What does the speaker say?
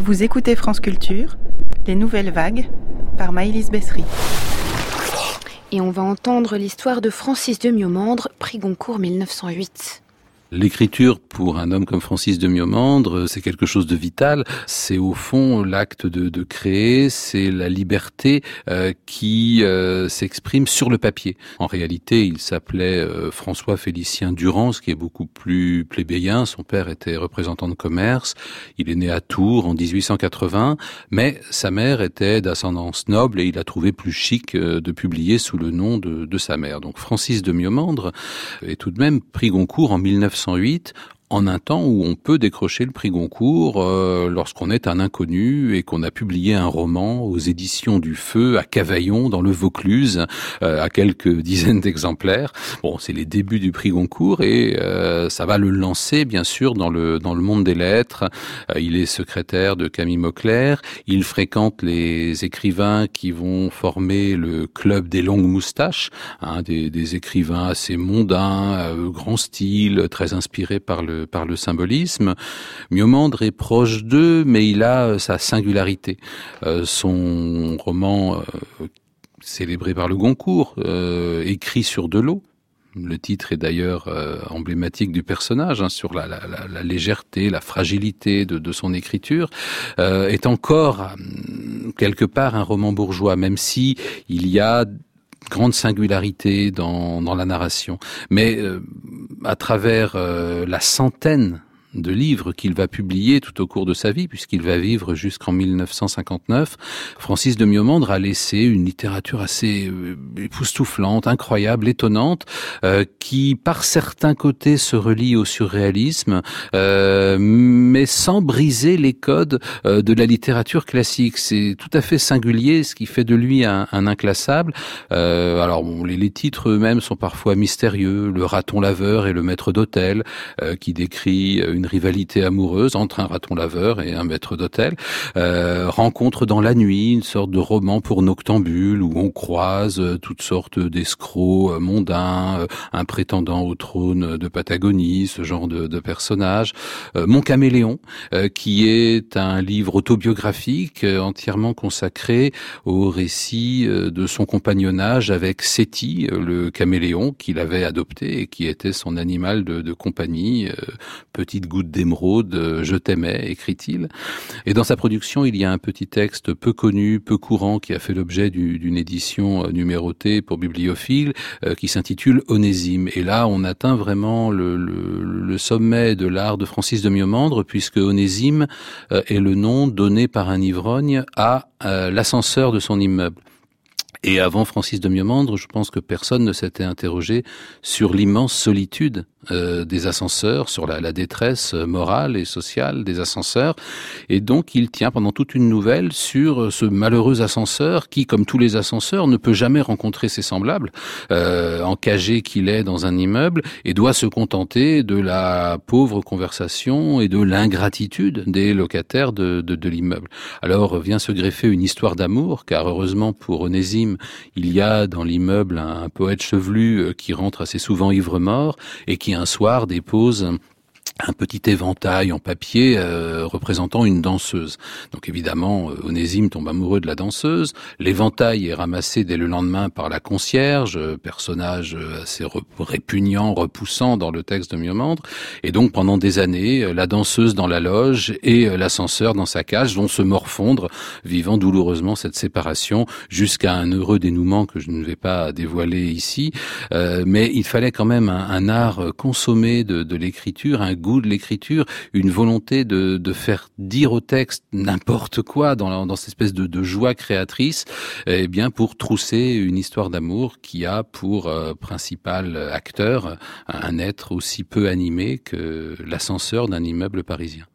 Vous écoutez France Culture, les nouvelles vagues, par Maëlys Bessery. Et on va entendre l'histoire de Francis de Miomandre, prix Goncourt 1908. L'écriture, pour un homme comme Francis de Miomandre, c'est quelque chose de vital. C'est au fond l'acte de créer, c'est la liberté qui s'exprime sur le papier. En réalité, il s'appelait François Félicien Durand, ce qui est beaucoup plus plébéien. Son père était représentant de commerce. Il est né à Tours en 1880, mais sa mère était d'ascendance noble et il a trouvé plus chic de publier sous le nom de sa mère. Donc Francis de Miomandre est tout de même prix Goncourt en 1908, en un temps où on peut décrocher le prix Goncourt lorsqu'on est un inconnu et qu'on a publié un roman aux éditions du Feu à Cavaillon dans le Vaucluse à quelques dizaines d'exemplaires. Bon, c'est les débuts du prix Goncourt et ça va le lancer bien sûr dans le monde des lettres. Il est secrétaire de Camille Mauclerc, il fréquente les écrivains qui vont former le club des longues moustaches, des écrivains assez mondains, grand style, très inspirés par le symbolisme. Miomandre est proche d'eux, mais il a sa singularité. Son roman, célébré par le Goncourt, écrit sur de l'eau. Le titre est d'ailleurs emblématique du personnage, sur la légèreté, la fragilité de son écriture, est encore quelque part un roman bourgeois, même si il y a grande singularité dans la narration. Mais à travers la centaine de livres qu'il va publier tout au cours de sa vie, puisqu'il va vivre jusqu'en 1959, Francis de Miomandre a laissé une littérature assez époustouflante, incroyable, étonnante, qui par certains côtés se relie au surréalisme, mais sans briser les codes de la littérature classique. C'est tout à fait singulier, ce qui fait de lui un inclassable. Alors bon, les titres eux-mêmes sont parfois mystérieux. Le raton laveur et le maître d'hôtel, qui décrit une rivalité amoureuse entre un raton laveur et un maître d'hôtel. Rencontre dans la nuit, une sorte de roman pour noctambules où on croise toutes sortes d'escrocs mondains, un prétendant au trône de Patagonie, ce genre de personnages. Mon caméléon, qui est un livre autobiographique entièrement consacré au récit de son compagnonnage avec Séti, le caméléon qu'il avait adopté et qui était son animal de compagnie, petite goutte d'émeraude, je t'aimais, écrit-il. Et dans sa production, il y a un petit texte peu connu, peu courant, qui a fait l'objet d'une édition numérotée pour bibliophiles, qui s'intitule Onésime. Et là, on atteint vraiment le sommet de l'art de Francis de Miomandre, puisque Onésime est le nom donné par un ivrogne à l'ascenseur de son immeuble. Et avant Francis de Miomandre, je pense que personne ne s'était interrogé sur l'immense solitude des ascenseurs, sur la détresse morale et sociale des ascenseurs. Et donc, il tient pendant toute une nouvelle sur ce malheureux ascenseur qui, comme tous les ascenseurs, ne peut jamais rencontrer ses semblables, encagé qu'il est dans un immeuble, et doit se contenter de la pauvre conversation et de l'ingratitude des locataires de l'immeuble. Alors vient se greffer une histoire d'amour, car heureusement pour Onésime, il y a dans l'immeuble un poète chevelu qui rentre assez souvent ivre-mort et qui un soir dépose un petit éventail en papier représentant une danseuse. Donc évidemment, Onésime tombe amoureux de la danseuse. L'éventail est ramassé dès le lendemain par la concierge, personnage assez répugnant, repoussant dans le texte de Miomandre. Et donc pendant des années, la danseuse dans la loge et l'ascenseur dans sa cage vont se morfondre, vivant douloureusement cette séparation jusqu'à un heureux dénouement que je ne vais pas dévoiler ici. Mais il fallait quand même un art consommé de l'écriture, un goût de l'écriture, une volonté de faire dire au texte n'importe quoi dans cette espèce de joie créatrice, eh bien pour trousser une histoire d'amour qui a pour principal acteur un être aussi peu animé que l'ascenseur d'un immeuble parisien.